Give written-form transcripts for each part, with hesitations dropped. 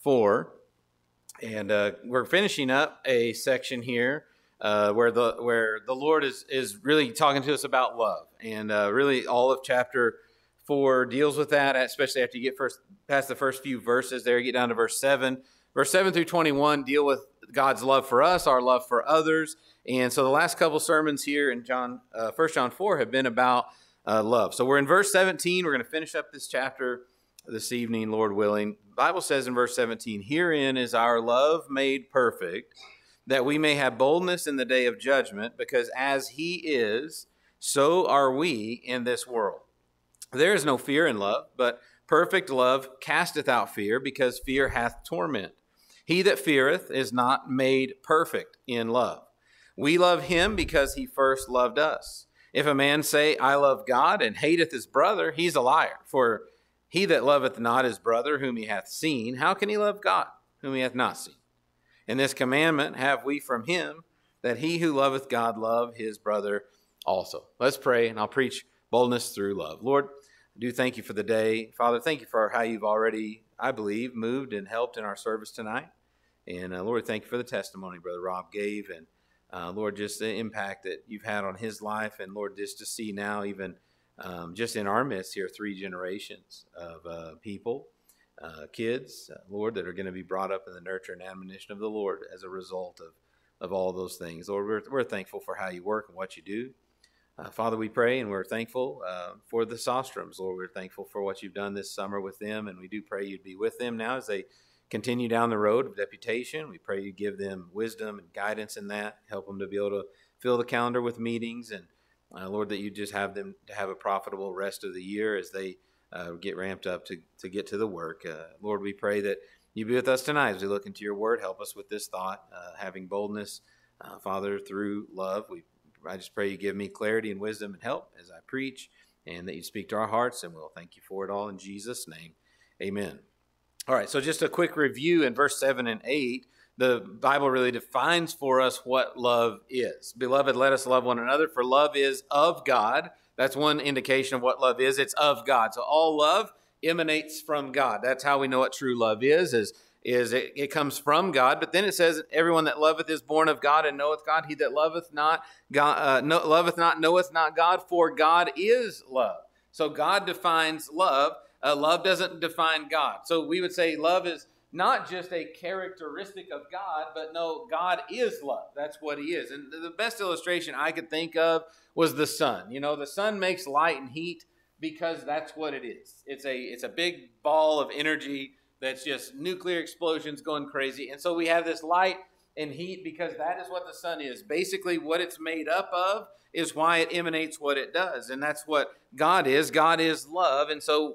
4. And we're finishing up a section here where the Lord is really talking to us about love. And really all of chapter 4 deals with that, especially after you get past the first few verses there, you get down to verse 7. Verse 7 through 21 deal with God's love for us, our love for others. And so the last couple sermons here in 1 John 4 have been about love. So we're in verse 17. We're going to finish up this chapter this evening, Lord willing. The Bible says in verse 17, "Herein is our love made perfect, that we may have boldness in the day of judgment, because as he is, so are we in this world. There is no fear in love, but perfect love casteth out fear, because fear hath torment. He that feareth is not made perfect in love. We love him because he first loved us. If a man say, I love God, and hateth his brother, he's a liar. For he that loveth not his brother whom he hath seen, how can he love God whom he hath not seen? And this commandment have we from him, that he who loveth God love his brother also." Let's pray, and I'll preach boldness through love. Lord, I do thank you for the day. Father, thank you for how you've already, I believe, moved and helped in our service tonight. And Lord, thank you for the testimony Brother Rob gave. And Lord, just the impact that you've had on his life. And Lord, just to see now even just in our midst here, 3 generations of people, kids, Lord, that are going to be brought up in the nurture and admonition of the Lord as a result of all those things. Lord, we're thankful for how you work and what you do. Father, we pray and we're thankful for the Sostrums. Lord, we're thankful for what you've done this summer with them, and we do pray you'd be with them now as they continue down the road of deputation. We pray you give them wisdom and guidance in that, help them to be able to fill the calendar with meetings, and Lord, that you just have them to have a profitable rest of the year as they get ramped up to get to the work. Lord, we pray that you be with us tonight as we look into your word. Help us with this thought, having boldness, Father, through love. I just pray you give me clarity and wisdom and help as I preach, and that you speak to our hearts, and we'll thank you for it all in Jesus' name. Amen. All right, so just a quick review in verse 7 and 8. The Bible really defines for us what love is. Beloved, let us love one another, for love is of God. That's one indication of what love is. It's of God. So all love emanates from God. That's how we know what true love is it comes from God. But then it says, everyone that loveth is born of God and knoweth God. He that loveth not knoweth not God, for God is love. So God defines love. Love doesn't define God. So we would say love is not just a characteristic of God, but no, God is love. That's what he is. And the best illustration I could think of was the sun. You know, the sun makes light and heat because that's what it is. It's a big ball of energy that's just nuclear explosions going crazy. And so we have this light and heat because that is what the sun is. Basically, what it's made up of is why it emanates what it does. And that's what God is. God is love. And so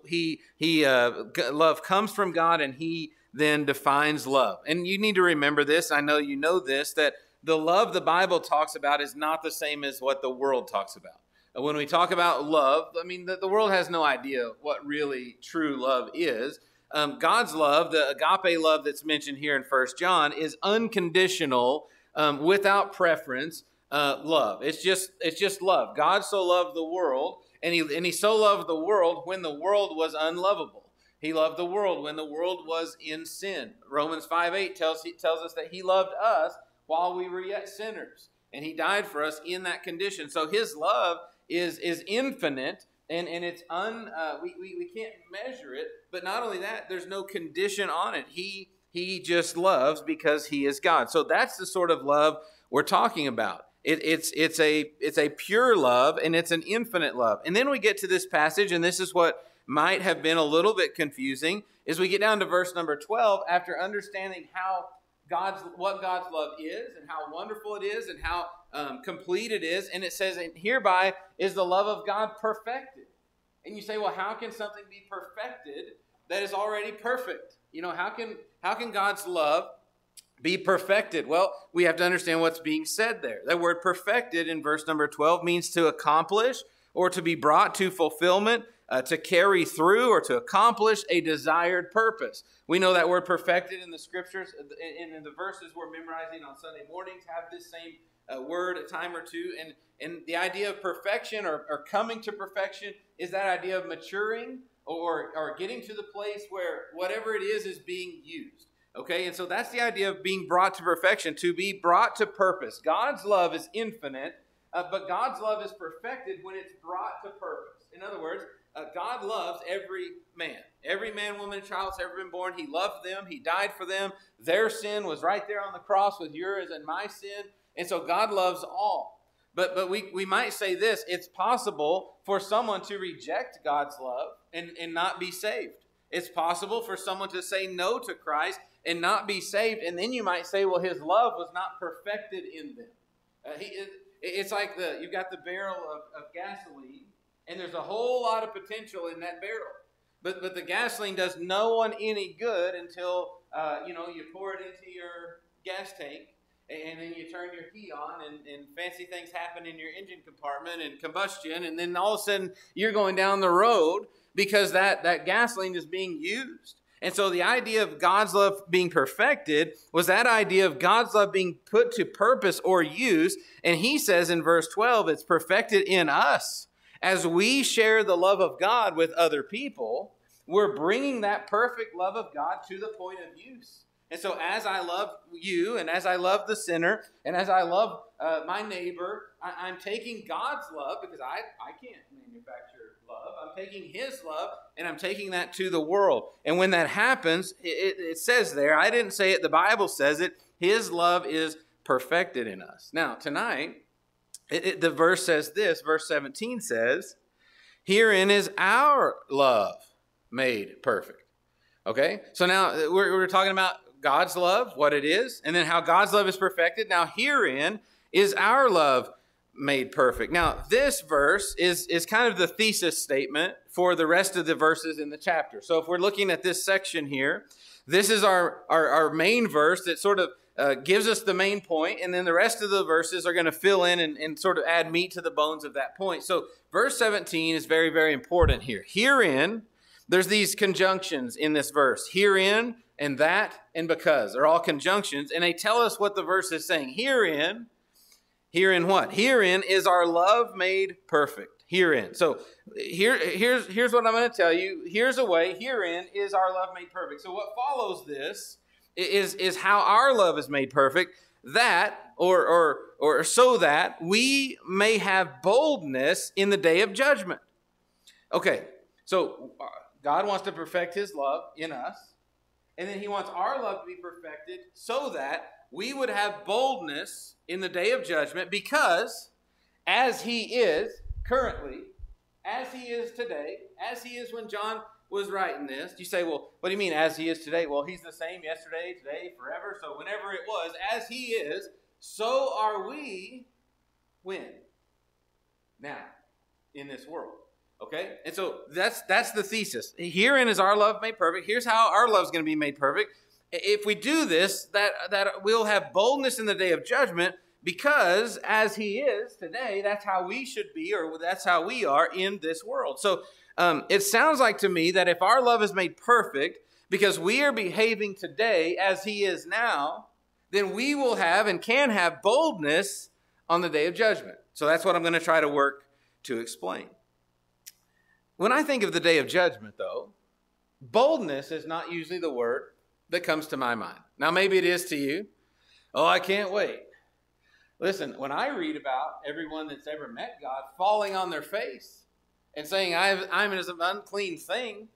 love comes from God, and he then defines love. And you need to remember this. I know you know this, that the love the Bible talks about is not the same as what the world talks about. When we talk about love, I mean, the world has no idea what really true love is. God's love, the agape love that's mentioned here in 1 John, is unconditional, without preference love. It's just love. God so loved the world, and he so loved the world when the world was unlovable. He loved the world when the world was in sin. Romans 5:8 tells us that he loved us while we were yet sinners, and he died for us in that condition. So his love is infinite, and it's we can't measure it. But not only that, there's no condition on it. He just loves because he is God. So that's the sort of love we're talking about. It's a pure love, and it's an infinite love. And then we get to this passage, and this is what might have been a little bit confusing, is we get down to verse number 12, after understanding what God's love is and how wonderful it is and how complete it is. And it says, and hereby is the love of God perfected. And you say, well, how can something be perfected that is already perfect? You know, how can God's love be perfected? Well, we have to understand what's being said there. That word perfected in verse number 12 means to accomplish or to be brought to fulfillment, to carry through or to accomplish a desired purpose. We know that word perfected in the scriptures, and in the verses we're memorizing on Sunday mornings have this same word a time or two. And the idea of perfection or coming to perfection is that idea of maturing or getting to the place where whatever it is being used. Okay, and so that's the idea of being brought to perfection, to be brought to purpose. God's love is infinite, but God's love is perfected when it's brought to purpose. In other words, God loves every man, woman, and child that's ever been born. He loved them. He died for them. Their sin was right there on the cross with yours and my sin. And so God loves all. But we might say this: it's possible for someone to reject God's love and not be saved. It's possible for someone to say no to Christ and not be saved. And then you might say, well, his love was not perfected in them. It's like you've got the barrel of gasoline, and there's a whole lot of potential in that barrel. But the gasoline does no one any good until you pour it into your gas tank, and then you turn your key on, and fancy things happen in your engine compartment and combustion, and then all of a sudden you're going down the road because that gasoline is being used. And so the idea of God's love being perfected was that idea of God's love being put to purpose or use. And he says in verse 12, it's perfected in us. As we share the love of God with other people, we're bringing that perfect love of God to the point of use. And so as I love you, and as I love the sinner, and as I love my neighbor, I'm taking God's love, because I can't manufacture love. I'm taking his love, and I'm taking that to the world. And when that happens, it says there, I didn't say it, the Bible says it, his love is perfected in us. Now, tonight, the verse says this, verse 17 says, herein is our love made perfect. Okay? So now we're talking about God's love, what it is, and then how God's love is perfected. Now, herein is our love made perfect. Now, this verse is kind of the thesis statement for the rest of the verses in the chapter. So if we're looking at this section here, this is our main verse that sort of gives us the main point, and then the rest of the verses are going to fill in and sort of add meat to the bones of that point. So verse 17 is very, very important here. Herein, there's these conjunctions in this verse. Herein, and that, and because. They're all conjunctions, and they tell us what the verse is saying. Herein what? Herein is our love made perfect. Herein. So here's what I'm going to tell you. Here's a way. Herein is our love made perfect. So what follows this is how our love is made perfect, that or so that we may have boldness in the day of judgment. Okay, so God wants to perfect his love in us, and then he wants our love to be perfected so that we would have boldness in the day of judgment, because as he is currently, as he is today, as he is when John was writing this. You say, well, what do you mean as he is today? Well, he's the same yesterday, today, forever. So whenever it was, as he is, so are we when? Now, in this world. Okay? And so that's the thesis. Herein is our love made perfect. Here's how our love is going to be made perfect. If we do this, that we'll have boldness in the day of judgment, because as he is today, that's how we should be, or that's how we are in this world. So it sounds like to me that if our love is made perfect because we are behaving today as he is now, then we will have and can have boldness on the day of judgment. So that's what I'm going to try to work to explain. When I think of the day of judgment, though, boldness is not usually the word that comes to my mind. Now, maybe it is to you. Oh, I can't wait. Listen, when I read about everyone that's ever met God falling on their face and saying, I'm an unclean thing,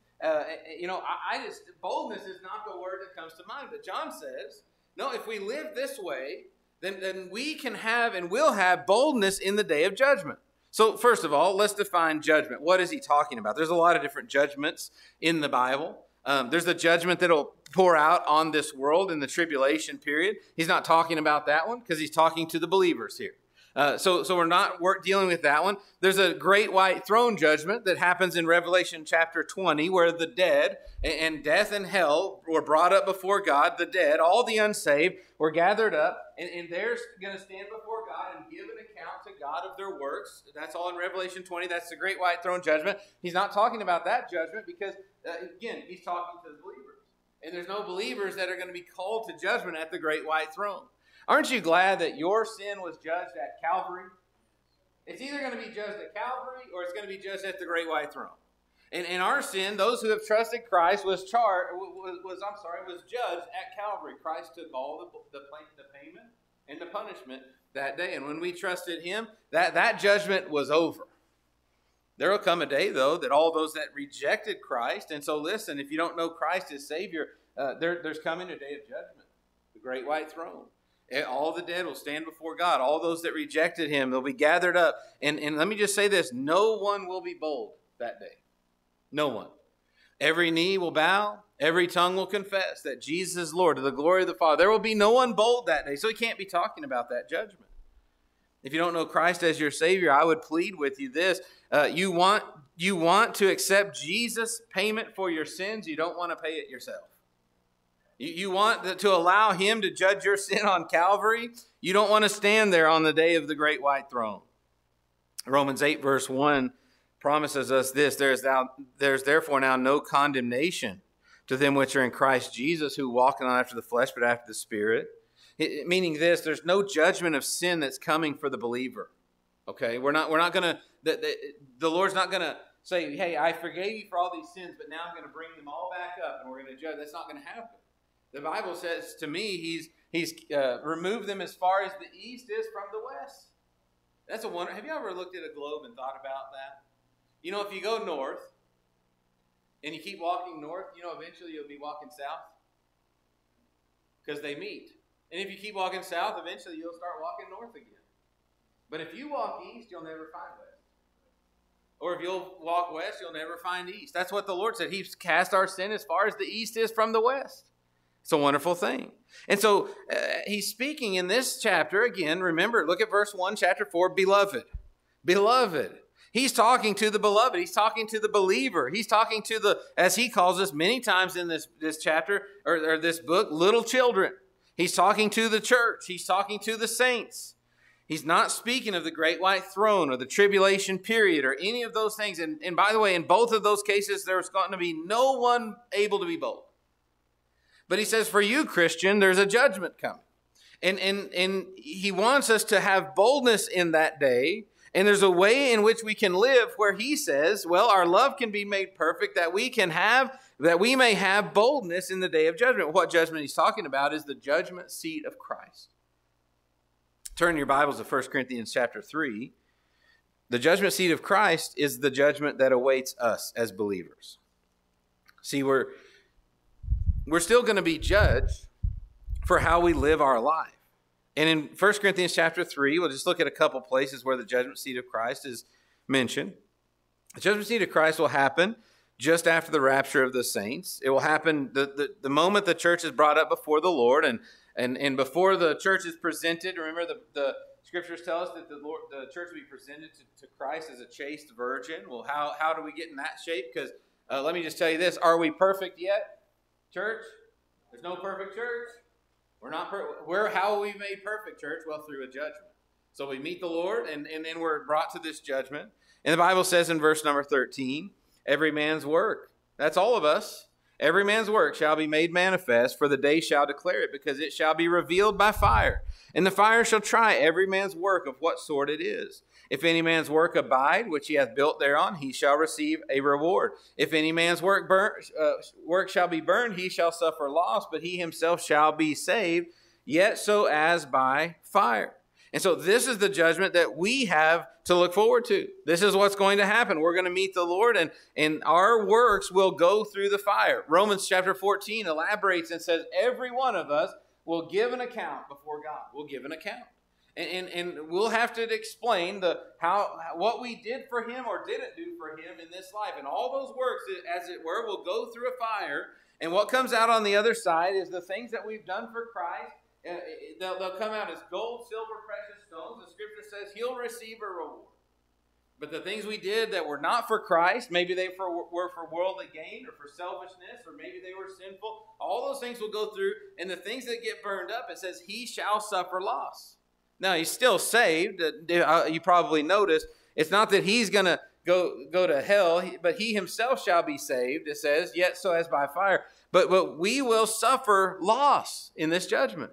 boldness is not the word that comes to mind. But John says, no, if we live this way, then we can have and will have boldness in the day of judgment. So first of all, let's define judgment. What is he talking about? There's a lot of different judgments in the Bible. There's the judgment that'll pour out on this world in the tribulation period. He's not talking about that one because he's talking to the believers here. So we're not dealing with that one. There's a great white throne judgment that happens in Revelation chapter 20, where the dead and death and hell were brought up before God. The dead, all the unsaved, were gathered up, and they're going to stand before God and give an account to God of their works. That's all in Revelation 20. That's the great white throne judgment. He's not talking about that judgment because, again, he's talking to the believers. And there's no believers that are going to be called to judgment at the great white throne. Aren't you glad that your sin was judged at Calvary? It's either going to be judged at Calvary or it's going to be judged at the great white throne. And our sin, those who have trusted Christ, was judged at Calvary. Christ took all the payment and the punishment that day. And when we trusted him, that judgment was over. There will come a day, though, that all those that rejected Christ, and so listen, if you don't know Christ as Savior, there's coming a day of judgment, the great white throne. All the dead will stand before God. All those that rejected him, they'll be gathered up. And let me just say this, no one will be bold that day. No one. Every knee will bow. Every tongue will confess that Jesus is Lord to the glory of the Father. There will be no one bold that day. So he can't be talking about that judgment. If you don't know Christ as your Savior, I would plead with you this. You want to accept Jesus' payment for your sins. You don't want to pay it yourself. You want to allow him to judge your sin on Calvary. You don't want to stand there on the day of the great white throne. Romans 8 verse 1 promises us this. There's therefore now no condemnation to them which are in Christ Jesus, who walk not after the flesh but after the Spirit. Meaning this, there's no judgment of sin that's coming for the believer. Okay, we're not going to, the Lord's not going to say, hey, I forgave you for all these sins, but now I'm going to bring them all back up and we're going to judge. That's not going to happen. The Bible says to me, he's removed them as far as the east is from the west. That's a wonder. Have you ever looked at a globe and thought about that? You know, if you go north and you keep walking north, you know, eventually you'll be walking south because they meet. And if you keep walking south, eventually you'll start walking north again. But if you walk east, you'll never find west. Or if you'll walk west, you'll never find east. That's what the Lord said. He's cast our sin as far as the east is from the west. It's a wonderful thing. And so he's speaking in this chapter, again, remember, look at verse 1, chapter 4, beloved. Beloved. He's talking to the beloved. He's talking to the believer. He's talking to the, as he calls us many times in this chapter, or this book, little children. He's talking to the church. He's talking to the saints. He's not speaking of the great white throne or the tribulation period or any of those things. And by the way, in both of those cases, there's going to be no one able to be bold. But he says, for you, Christian, there's a judgment coming. And he wants us to have boldness in that day. And there's a way in which we can live where he says, well, our love can be made perfect, that we may have boldness in the day of judgment. What judgment he's talking about is the judgment seat of Christ. Turn your Bibles to 1 Corinthians chapter 3. The judgment seat of Christ is the judgment that awaits us as believers. See, we're still going to be judged for how we live our life. And in 1 Corinthians chapter 3, we'll just look at a couple places where the judgment seat of Christ is mentioned. The judgment seat of Christ will happen just after the rapture of the saints. It will happen the moment the church is brought up before the Lord and before the church is presented. Remember, the scriptures tell us that the church will be presented to Christ as a chaste virgin. Well, how do we get in that shape? Because let me just tell you this. Are we perfect yet? Church, there's no perfect church. We're not how are we made perfect, church? Well, through a judgment. So we meet the Lord, and then we're brought to this judgment. And the Bible says in verse number 13, every man's work, that's all of us, every man's work shall be made manifest, for the day shall declare it, because it shall be revealed by fire. And the fire shall try every man's work of what sort it is. If any man's work abide, which he hath built thereon, he shall receive a reward. If any man's work shall be burned, he shall suffer loss, but he himself shall be saved, yet so as by fire. And so this is the judgment that we have to look forward to. This is what's going to happen. We're going to meet the Lord, and our works will go through the fire. Romans chapter 14 elaborates and says every one of us will give an account before God. We'll give an account. And we'll have to explain what we did for him or didn't do for him in this life. And all those works, as it were, will go through a fire. And what comes out on the other side is the things that we've done for Christ. They'll come out as gold, silver, precious stones. The scripture says he'll receive a reward. But the things we did that were not for Christ, maybe they were for worldly gain or for selfishness, or maybe they were sinful. All those things will go through. And the things that get burned up, it says he shall suffer loss. Now, he's still saved. You probably noticed. It's not that he's going to go to hell, but he himself shall be saved, it says, yet so as by fire. But we will suffer loss in this judgment.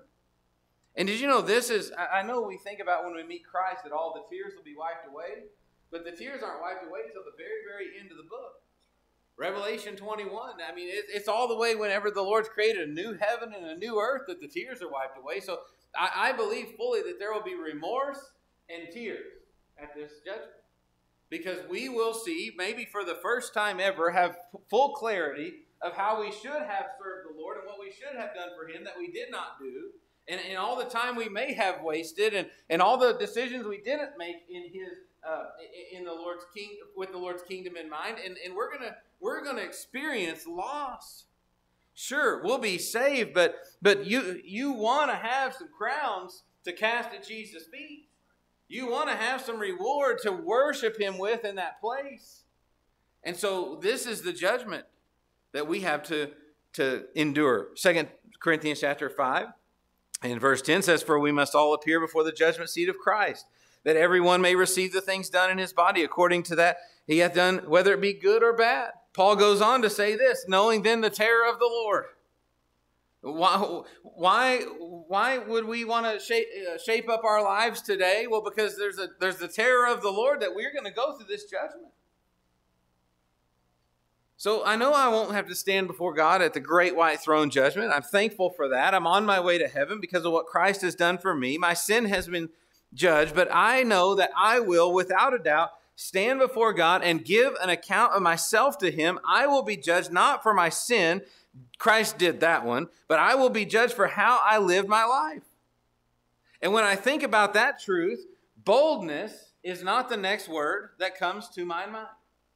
And did you know this is, I know we think about when we meet Christ that all the tears will be wiped away, but the tears aren't wiped away until the very, very end of the book. Revelation 21, I mean, it's all the way whenever the Lord's created a new heaven and a new earth that the tears are wiped away. So I believe fully that there will be remorse and tears at this judgment. Because we will see, maybe for the first time ever, have full clarity of how we should have served the Lord and what we should have done for Him that we did not do. And all the time we may have wasted and all the decisions we didn't make in the Lord's with the Lord's kingdom in mind. And we're gonna experience loss. Sure, we'll be saved, but you want to have some crowns to cast at Jesus' feet. You want to have some reward to worship Him with in that place. And so this is the judgment that we have to endure. 2 Corinthians chapter 5 and verse 10 says, "For we must all appear before the judgment seat of Christ, that everyone may receive the things done in his body according to that he hath done, whether it be good or bad." Paul goes on to say this, "Knowing then the terror of the Lord." Why would we want to shape up our lives today? Well, because there's the terror of the Lord that we're going to go through this judgment. So I know I won't have to stand before God at the great white throne judgment. I'm thankful for that. I'm on my way to heaven because of what Christ has done for me. My sin has been judged, but I know that I will, without a doubt, stand before God and give an account of myself to Him. I will be judged not for my sin. Christ did that one, but I will be judged for how I lived my life. And when I think about that truth, boldness is not the next word that comes to my mind.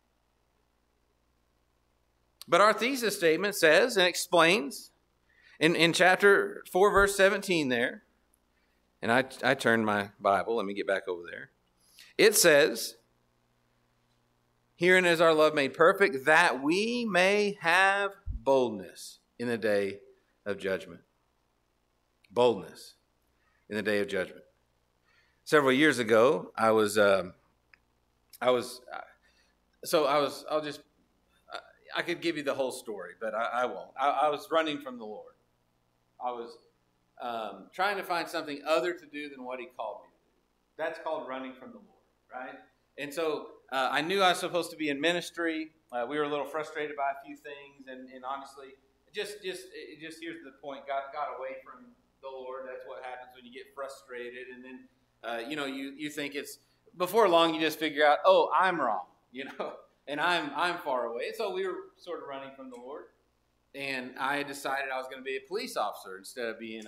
But our thesis statement says and explains in chapter 4, verse 17 there, and I turned my Bible, let me get back over there. It says, "Herein is our love made perfect, that we may have boldness in the day of judgment." Boldness in the day of judgment. Several years ago, I could give you the whole story, but I won't. I was running from the Lord. I was trying to find something other to do than what He called me to do. That's called running from the Lord, right? And so I knew I was supposed to be in ministry. We were a little frustrated by a few things, and honestly, just here's the point: got away from the Lord. That's what happens when you get frustrated, and then you think it's before long you just figure out, oh, I'm wrong, and I'm far away. And so we were sort of running from the Lord, and I decided I was going to be a police officer instead of being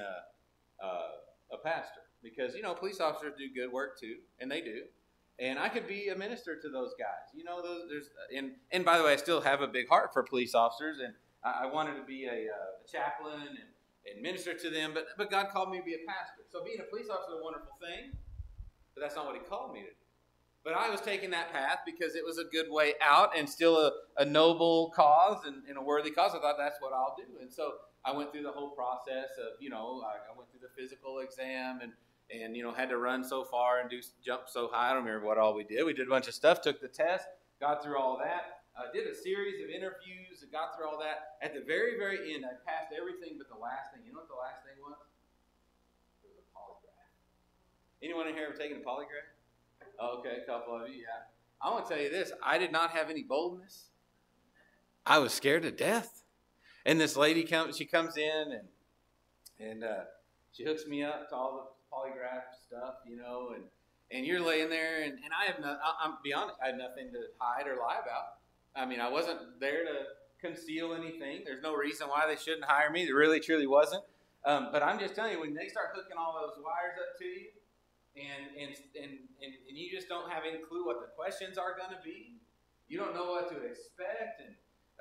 a pastor, because police officers do good work too, and they do. And I could be a minister to those guys. And by the way, I still have a big heart for police officers, and I wanted to be a chaplain and minister to them, but God called me to be a pastor. So being a police officer is a wonderful thing, but that's not what He called me to do. But I was taking that path because it was a good way out and still a noble cause and a worthy cause. I thought that's what I'll do. And so I went through the whole process of, I went through the physical exam and had to run so far and jump so high. I don't remember what all we did. We did a bunch of stuff, took the test, got through all that, did a series of interviews, and got through all that. At the very, very end, I passed everything but the last thing. You know what the last thing was? It was a polygraph. Anyone in here ever taken a polygraph? Okay, a couple of you, yeah. I want to tell you this. I did not have any boldness. I was scared to death. And this lady comes in and she hooks me up to all the polygraph stuff, and you're laying there, and I'm be honest, I had nothing to hide or lie about. I mean, I wasn't there to conceal anything. There's no reason why they shouldn't hire me. There really, truly wasn't. But I'm just telling you, when they start hooking all those wires up to you, and you just don't have any clue what the questions are going to be, you don't know what to expect, and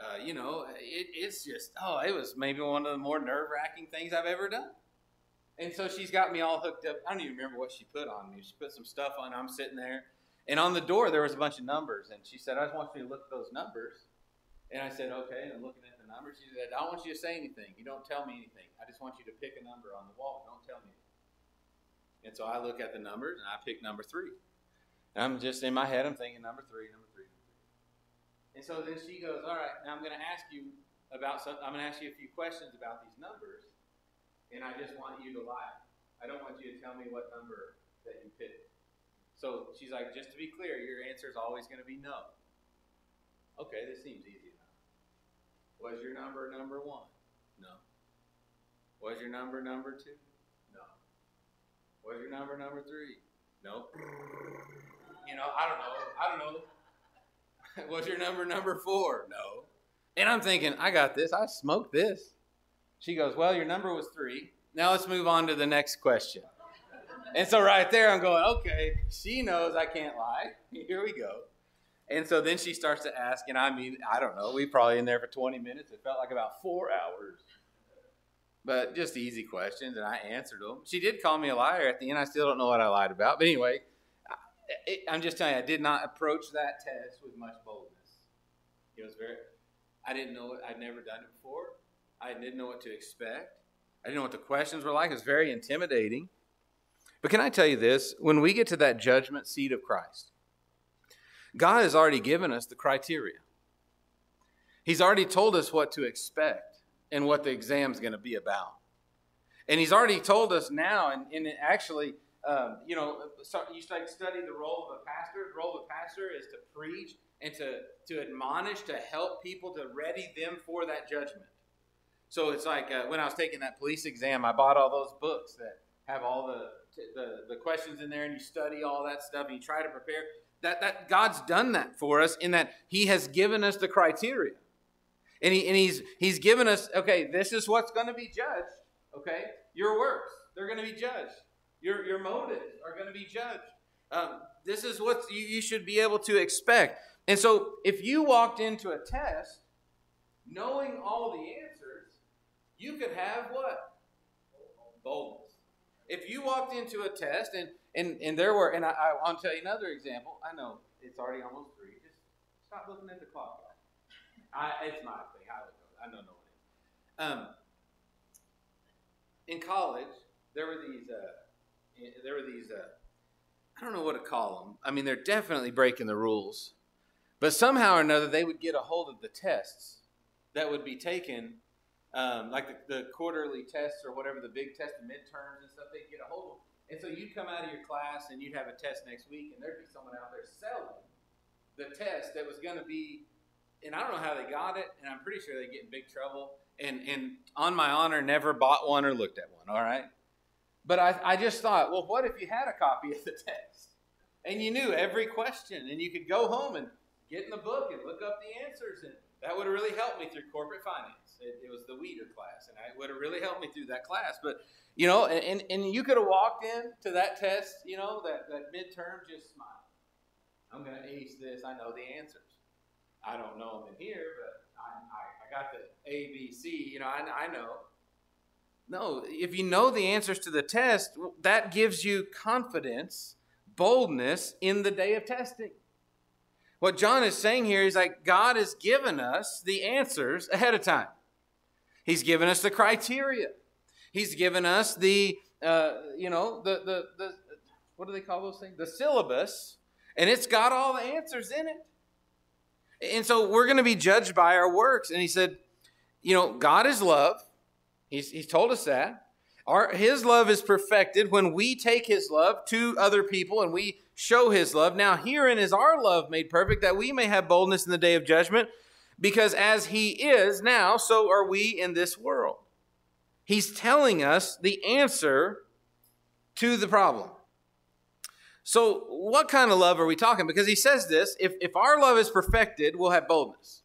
it's just, it was maybe one of the more nerve-wracking things I've ever done. And so she's got me all hooked up. I don't even remember what she put on me. She put some stuff on. I'm sitting there. And on the door, there was a bunch of numbers. And she said, "I just want you to look at those numbers." And I said, "Okay." And I'm looking at the numbers. She said, "I don't want you to say anything. You don't tell me anything. I just want you to pick a number on the wall. Don't tell me anything." And so I look at the numbers, and I pick number 3. And I'm just in my head, I'm thinking number 3, number 3, number 3. And so then she goes, "All right, now I'm going to ask you about something. I'm going to ask you a few questions about these numbers. And I just want you to lie. I don't want you to tell me what number that you picked." So she's like, "Just to be clear, your answer is always going to be no." Okay, this seems easy enough. Was your number 1? No. Was your number 2? No. Was your number 3? No. I don't know. Was your number 4? No. And I'm thinking, I got this. I smoked this. She goes, well, your number was 3. Now let's move on to the next question. And so right there, I'm going, okay, she knows I can't lie. Here we go. And so then she starts to ask, and I don't know. We probably in there for 20 minutes. It felt like about 4 hours. But just easy questions, and I answered them. She did call me a liar at the end. I still don't know what I lied about. But anyway, I'm just telling you, I did not approach that test with much boldness. It was I didn't know it. I'd never done it before. I didn't know what to expect. I didn't know what the questions were like. It was very intimidating. But can I tell you this? When we get to that judgment seat of Christ, God has already given us the criteria. He's already told us what to expect and what the exam's going to be about. And he's already told us now, and actually, you study the role of a pastor. The role of a pastor is to preach and to admonish, to help people, to ready them for that judgment. So it's like when I was taking that police exam, I bought all those books that have all the questions in there, and you study all that stuff, and you try to prepare. That God's done that for us in that he has given us the criteria. And he's given us, okay, this is what's going to be judged, okay? Your works, they're going to be judged. Your motives are going to be judged. This is what you should be able to expect. And so if you walked into a test knowing all the answers, you could have what? Boldness. If you walked into a test and there were, and I'll tell you another example. I know it's already almost 3. Just stop looking at the clock. It's my thing. I don't know what it is. In college, there were these. I don't know what to call them. I mean, they're definitely breaking the rules, but somehow or another, they would get a hold of the tests that would be taken, like the quarterly tests or whatever, the big tests, the midterms and stuff. They'd get a hold of. And so you'd come out of your class and you'd have a test next week, and there'd be someone out there selling the test that was going to be. And I don't know how they got it, and I'm pretty sure they get in big trouble. And on my honor, never bought one or looked at one, all right? But I just thought, well, what if you had a copy of the text? And you knew every question, and you could go home and get in the book and look up the answers, and that would have really helped me through corporate finance. It was the Weeder class, and it would have really helped me through that class. But, and you could have walked into that test, that midterm, just smile. I'm going to ace this. I know the answers. I don't know them in here, but I got the A, B, C. I know. No, if you know the answers to the test, that gives you confidence, boldness in the day of testing. What John is saying here is like God has given us the answers ahead of time. He's given us the criteria. He's given us the what do they call those things? The syllabus, and it's got all the answers in it. And so we're going to be judged by our works. And he said, God is love. He's told us that. His love is perfected when we take his love to other people and we show his love. Now herein is our love made perfect, that we may have boldness in the day of judgment. Because as he is now, so are we in this world. He's telling us the answer to the problem. So what kind of love are we talking? Because he says this, if our love is perfected, we'll have boldness.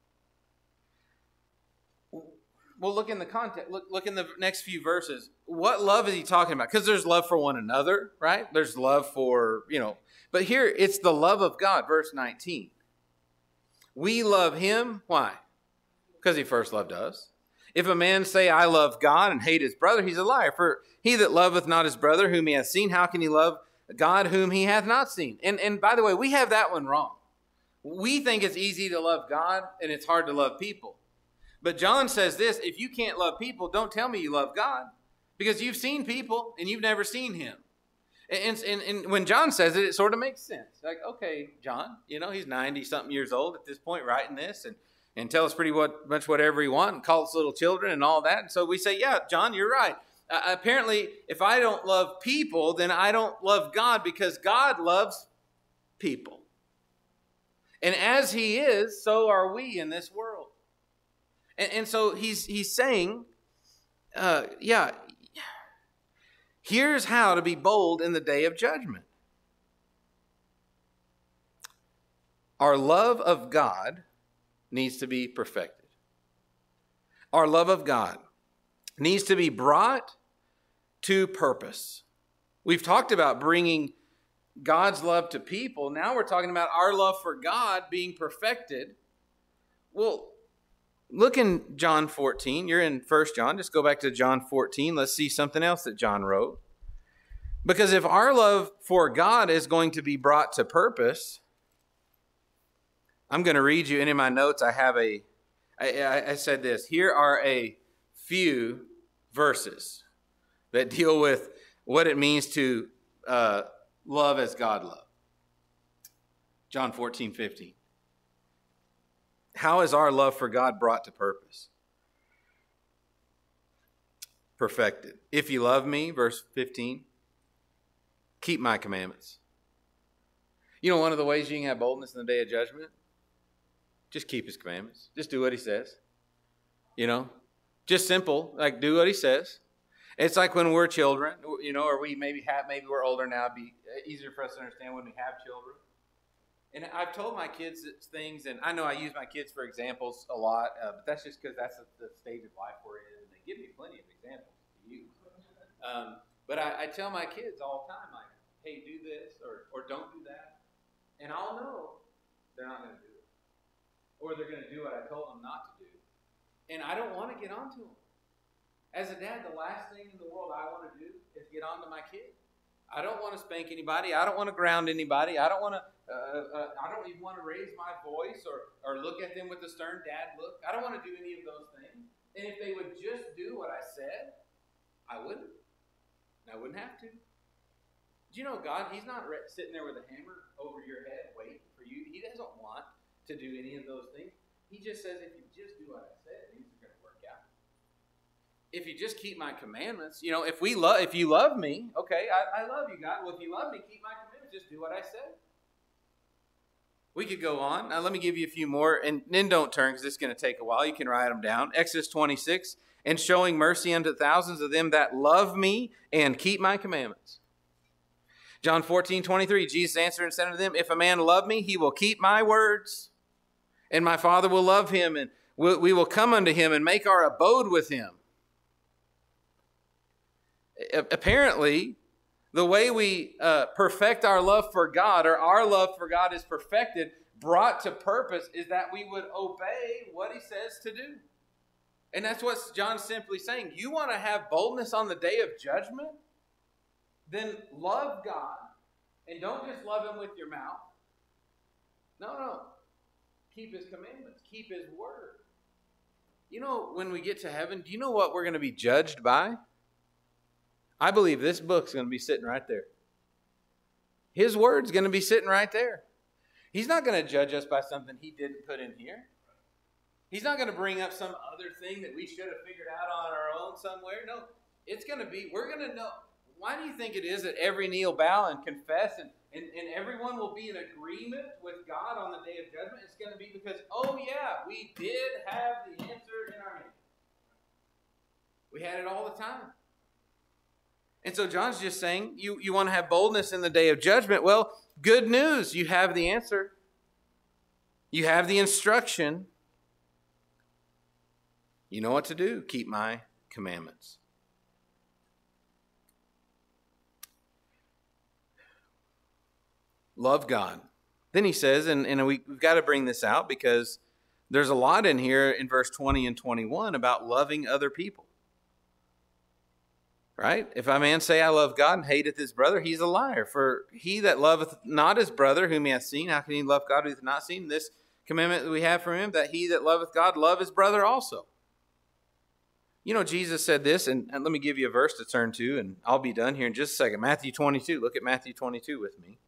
Well, look in the context. Look in the next few verses. What love is he talking about? Because there's love for one another, right? There's love for, But here, it's the love of God, verse 19. We love him. Why? Because he first loved us. If a man say, I love God, and hate his brother, he's a liar. For he that loveth not his brother whom he hath seen, how can he love God whom he hath not seen? And by the way, we have that one wrong. We think it's easy to love God and it's hard to love people. But John says this, if you can't love people, don't tell me you love God. Because you've seen people and you've never seen him. And when John says it, it sort of makes sense. Like, okay, John, he's 90-something years old at this point writing this and tell us pretty much whatever he wants and call us little children and all that. And so we say, yeah, John, you're right. Apparently, if I don't love people, then I don't love God because God loves people. And as he is, so are we in this world. And so he's saying, here's how to be bold in the day of judgment. Our love of God needs to be perfected. Our love of God needs to be brought to purpose. We've talked about bringing God's love to people. Now we're talking about our love for God being perfected. Well, look in John 14. You're in 1 John. Just go back to John 14. Let's see something else that John wrote. Because if our love for God is going to be brought to purpose, I'm going to read you, and in my notes I have I said this. Here are a few verses that deal with what it means to love as God loved. John 14:15. How is our love for God brought to purpose? Perfected. If you love me, verse 15, keep my commandments. You know one of the ways you can have boldness in the day of judgment? Just keep his commandments. Just do what he says. You know? Just simple, like do what he says. It's like when we're children, you know, or maybe we're older now, it'd be easier for us to understand when we have children. And I've told my kids things, and I know I use my kids for examples a lot, but that's just because that's the stage of life we're in, and they give me plenty of examples to use. But I tell my kids all the time, like, hey, do this, or don't do that. And I'll know they're not going to do it. Or they're going to do what I told them not to do. And I don't want to get onto them. As a dad, the last thing in the world I want to do is get onto my kid. I don't want to spank anybody. I don't want to ground anybody. I don't even want to raise my voice or look at them with a stern dad look. I don't want to do any of those things. And if they would just do what I said, I wouldn't. And I wouldn't have to. Do you know God, he's not sitting there with a hammer over your head waiting for you. He doesn't want to do any of those things. He just says, if you just do what I said, things are going to work out. If you just keep my commandments, you know, if you love me, okay, I love you, God. Well, if you love me, keep my commandments. Just do what I said. We could go on. Now, let me give you a few more, and then don't turn because it's going to take a while. You can write them down. Exodus 26, and showing mercy unto thousands of them that love me and keep my commandments. John 14:23, Jesus answered and said unto them, if a man love me, he will keep my words, and my Father will love him, and we will come unto him and make our abode with him. Apparently, the way we perfect our love for God, or our love for God is perfected, brought to purpose, is that we would obey what he says to do. And that's what John's simply saying. You want to have boldness on the day of judgment? Then love God. And don't just love him with your mouth. No. Keep his commandments. Keep his word. You know, when we get to heaven, do you know what we're going to be judged by? I believe this book's going to be sitting right there. His word's going to be sitting right there. He's not going to judge us by something he didn't put in here. He's not going to bring up some other thing that we should have figured out on our own somewhere. No, it's going to be, we're going to know. Why do you think it is that every knee will bow and confess and everyone will be in agreement with God on the day of judgment? It's going to be because, oh yeah, we did have the answer in our hand. We had it all the time. And so John's just saying, you want to have boldness in the day of judgment. Well, good news. You have the answer. You have the instruction. You know what to do. Keep my commandments. Love God. Then he says, and we've got to bring this out because there's a lot in here in verse 20 and 21 about loving other people. Right? If a man say, I love God and hateth his brother, he's a liar. For he that loveth not his brother whom he hath seen, how can he love God who hath not seen? This commandment that we have from him, that he that loveth God love his brother also. You know, Jesus said this, and let me give you a verse to turn to, and I'll be done here in just a second. Matthew 22. Look at Matthew 22 with me.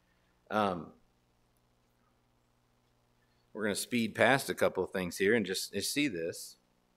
We're going to speed past a couple of things here and just see this.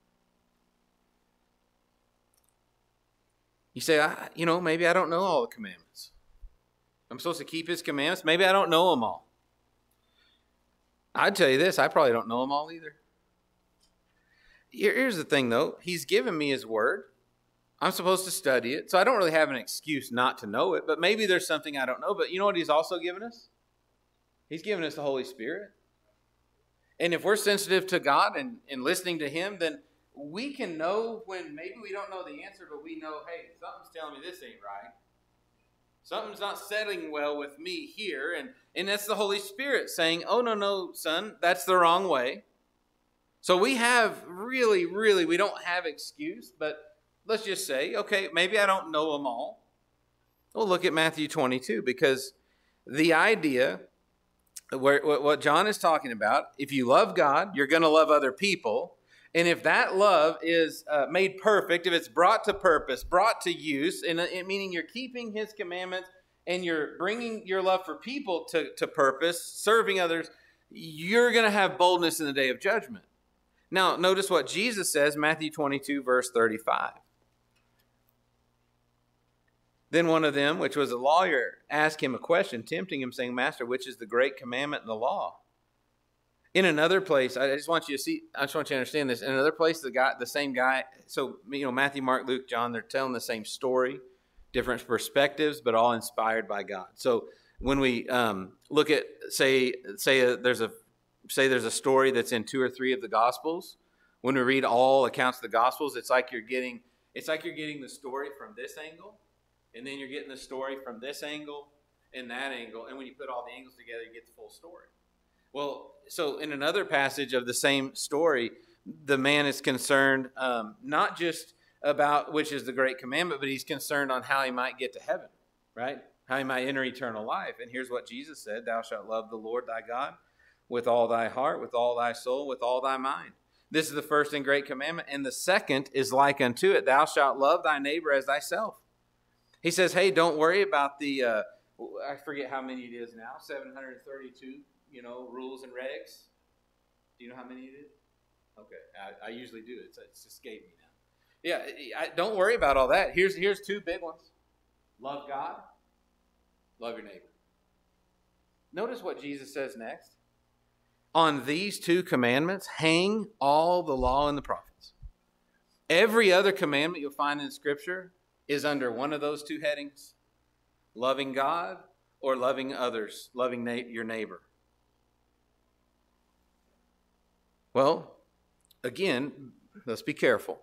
You say, maybe I don't know all the commandments. I'm supposed to keep his commandments. Maybe I don't know them all. I'd tell you this, I probably don't know them all either. Here's the thing, though. He's given me his word. I'm supposed to study it, so I don't really have an excuse not to know it, but maybe there's something I don't know. But you know what he's also given us? He's given us the Holy Spirit. And if we're sensitive to God and listening to him, then we can know when maybe we don't know the answer, but we know, hey, something's telling me this ain't right. Something's not settling well with me here. And that's the Holy Spirit saying, oh, no, son, that's the wrong way. So we have really, we don't have excuse, but let's just say, okay, maybe I don't know them all. We'll look at Matthew 22, because the idea, what John is talking about, if you love God, you're going to love other people. And if that love is made perfect, if it's brought to purpose, brought to use, and meaning you're keeping his commandments and you're bringing your love for people to purpose, serving others, you're going to have boldness in the day of judgment. Now, notice what Jesus says, Matthew 22, verse 35. Then one of them, which was a lawyer, asked him a question, tempting him, saying, Master, which is the great commandment in the law? In another place, I just want you to understand this. In another place, the same guy, so, Matthew, Mark, Luke, John, they're telling the same story, different perspectives, but all inspired by God. So when we look at, say there's a story that's in 2 or 3 of the Gospels. When we read all accounts of the Gospels, it's like you're getting the story from this angle, and then you're getting the story from this angle and that angle, and when you put all the angles together, you get the full story. Well, so in another passage of the same story, the man is concerned not just about which is the great commandment, but he's concerned on how he might get to heaven, right? How he might enter eternal life. And here's what Jesus said, Thou shalt love the Lord thy God with all thy heart, with all thy soul, with all thy mind. This is the first and great commandment, and the second is like unto it, Thou shalt love thy neighbor as thyself. He says, hey, don't worry about the, I forget how many it is now, 732, rules and regs. Do you know how many it is? Okay, I usually do. It's escaped me now. Yeah, don't worry about all that. Here's 2 big ones. Love God, love your neighbor. Notice what Jesus says next. On these 2 commandments hang all the law and the prophets. Every other commandment you'll find in Scripture is under one of those 2 headings. Loving God or loving others, loving your neighbor. Well, again, let's be careful.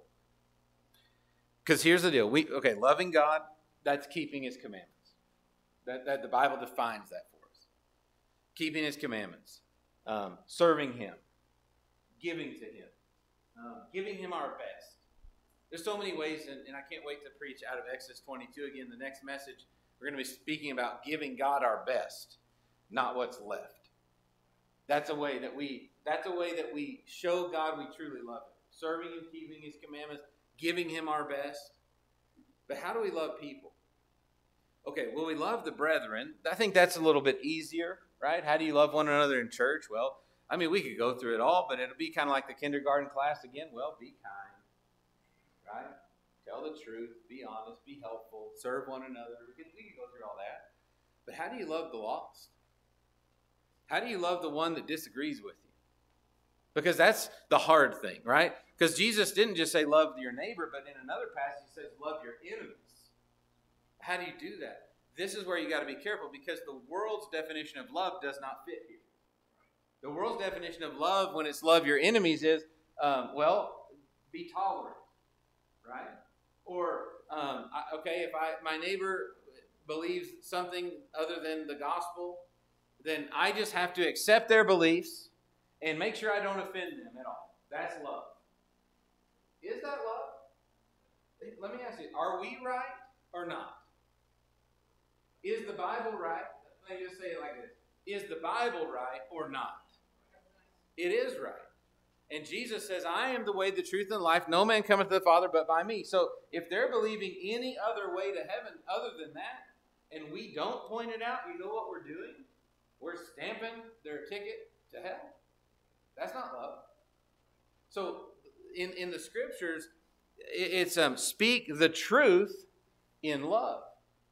Because here's the deal. Loving God, that's keeping his commandments. That the Bible defines that for us. Keeping his commandments. Serving him. Giving to him. Giving him our best. There's so many ways, and I can't wait to preach out of Exodus 22 again. The next message, we're going to be speaking about giving God our best, not what's left. That's a way that we show God we truly love him. Serving him, keeping his commandments, giving him our best. But how do we love people? Okay, well, we love the brethren. I think that's a little bit easier, right? How do you love one another in church? Well, we could go through it all, but it'll be kind of like the kindergarten class again. Well, be kind, right? Tell the truth, be honest, be helpful, serve one another. We could go through all that. But how do you love the lost? How do you love the one that disagrees with you? Because that's the hard thing, right? Because Jesus didn't just say love your neighbor, but in another passage he says love your enemies. How do you do that? This is where you got to be careful, because the world's definition of love does not fit here. The world's definition of love, when it's love your enemies, is, be tolerant, right? Or, if my neighbor believes something other than the gospel, then I just have to accept their beliefs and make sure I don't offend them at all. That's love. Is that love? Let me ask you, are we right or not? Is the Bible right? Let me just say it like this. Is the Bible right or not? It is right. And Jesus says, I am the way, the truth, and the life. No man cometh to the Father but by me. So if they're believing any other way to heaven other than that, and we don't point it out, you know what we're doing? We're stamping their ticket to hell. That's not love. So in the Scriptures, it's speak the truth in love.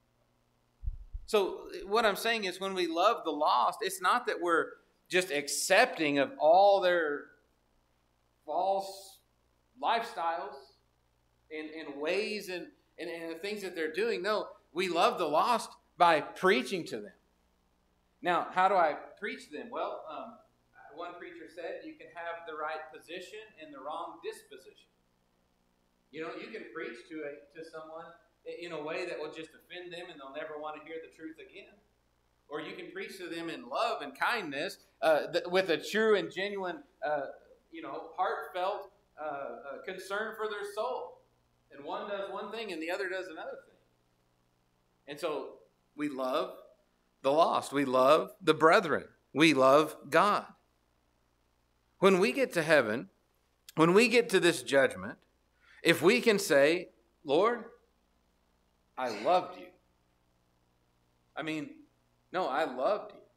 So what I'm saying is, when we love the lost, it's not that we're just accepting of all their false lifestyles and ways and the things that they're doing. No, we love the lost by preaching to them. Now, how do I preach to them? Well, one preacher said you can have the right position and the wrong disposition. You know, you can preach to someone in a way that will just offend them and they'll never want to hear the truth again. Or you can preach to them in love and kindness with a true and genuine, heartfelt concern for their soul. And one does one thing and the other does another thing. And so we love the lost. We love the brethren. We love God. When we get to heaven, when we get to this judgment, if we can say, Lord, I loved you. I loved you.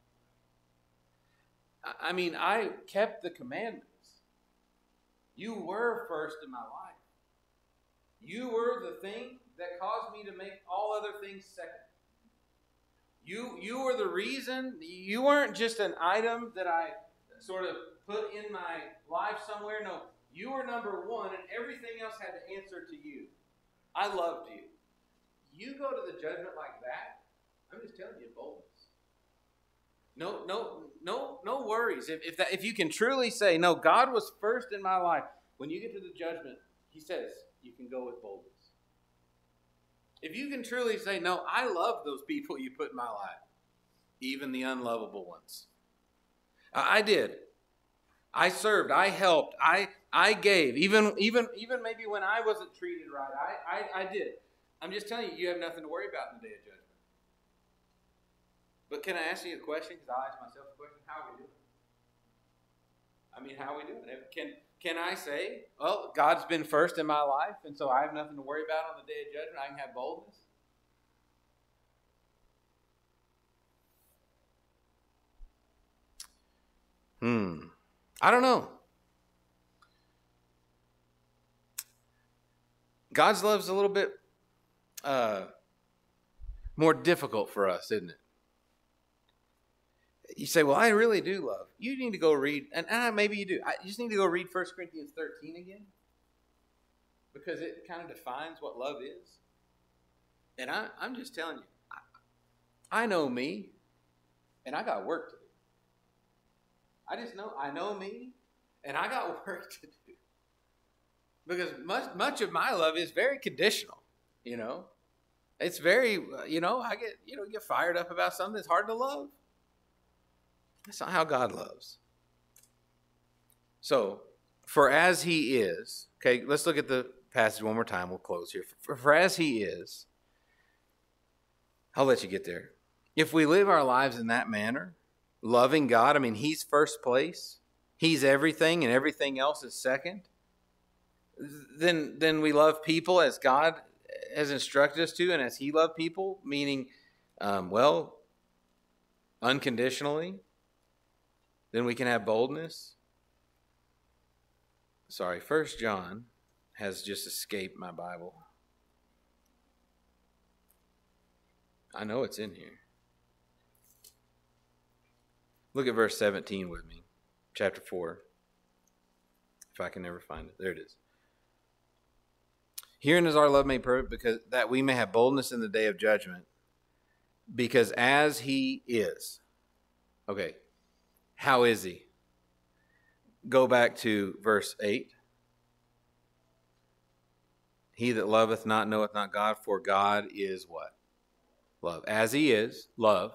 I kept the commandments. You were first in my life. You were the thing that caused me to make all other things second. You were the reason. You weren't just an item that I sort of put in my life somewhere. No, you were number one, and everything else had to answer to you. I loved you. You go to the judgment like that, I'm just telling you, boldness. No worries. If you can truly say, no, God was first in my life, when you get to the judgment, he says, you can go with boldness. If you can truly say, no, I love those people you put in my life, even the unlovable ones. I did. I served. I helped. I gave. Even maybe when I wasn't treated right, I did. I'm just telling you, you have nothing to worry about in the day of judgment. But can I ask you a question? Because I'll ask myself a question. How are we doing? How are we doing? Can I say, well, God's been first in my life, and so I have nothing to worry about on the day of judgment. I can have boldness. I don't know. God's love's a little bit more difficult for us, isn't it? You say, well, I really do love. You need to go read, and maybe you do. You just need to go read 1 Corinthians 13 again, because it kind of defines what love is. And I'm just telling you, I know me, and I got work to do. I know me, and I got work to do. Because much of my love is very conditional, It's very, I get fired up about something that's hard to love. That's not how God loves. So, for as he is, okay, let's look at the passage one more time. We'll close here. For as he is, I'll let you get there. If we live our lives in that manner, loving God, he's first place. He's everything, and everything else is second. Then we love people as God has instructed us to, and as he loved people, meaning, unconditionally. Then we can have boldness. Sorry, 1 John has just escaped my Bible. I know it's in here. Look at verse 17 with me, chapter 4. If I can never find it. There it is. Herein is our love made perfect, because that we may have boldness in the day of judgment. Because as he is. Okay. How is he? Go back to verse 8. He that loveth not knoweth not God, for God is what? Love. As he is, love.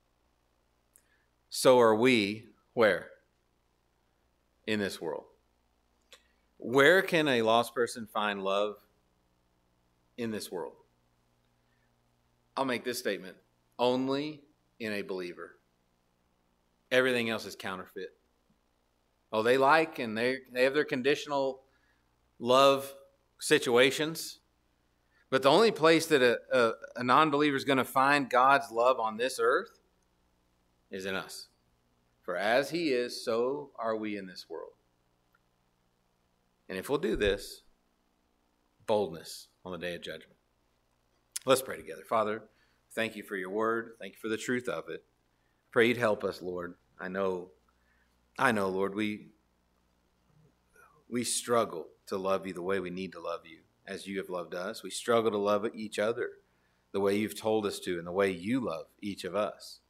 So are we, where? In this world. Where can a lost person find love in this world? I'll make this statement. Only in a believer. Everything else is counterfeit. Oh, they like and they have their conditional love situations. But the only place that a non-believer is going to find God's love on this earth is in us. For as he is, so are we in this world. And if we'll do this, boldness on the day of judgment. Let's pray together. Father, thank you for your word. Thank you for the truth of it. Pray you'd help us, Lord. I know, Lord, we struggle to love you the way we need to love you, as you have loved us. We struggle to love each other the way you've told us to and the way you love each of us.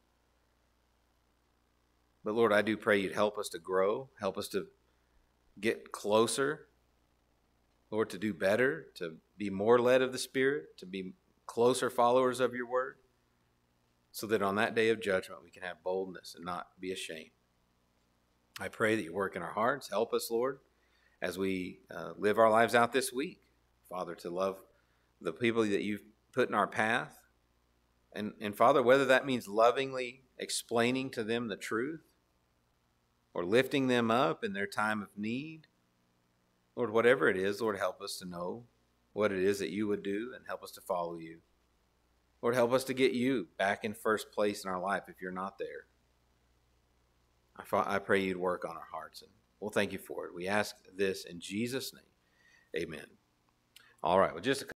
But Lord, I do pray you'd help us to grow, help us to get closer, Lord, to do better, to be more led of the Spirit, to be closer followers of your word, so that on that day of judgment we can have boldness and not be ashamed. I pray that you work in our hearts. Help us, Lord, as we live our lives out this week, Father, to love the people that you've put in our path. And Father, whether that means lovingly explaining to them the truth or lifting them up in their time of need, Lord, whatever it is, Lord, help us to know what it is that you would do and help us to follow you. Lord, help us to get you back in first place in our life if you're not there. I pray you'd work on our hearts, and we'll thank you for it. We ask this in Jesus' name. Amen. All right, well, just a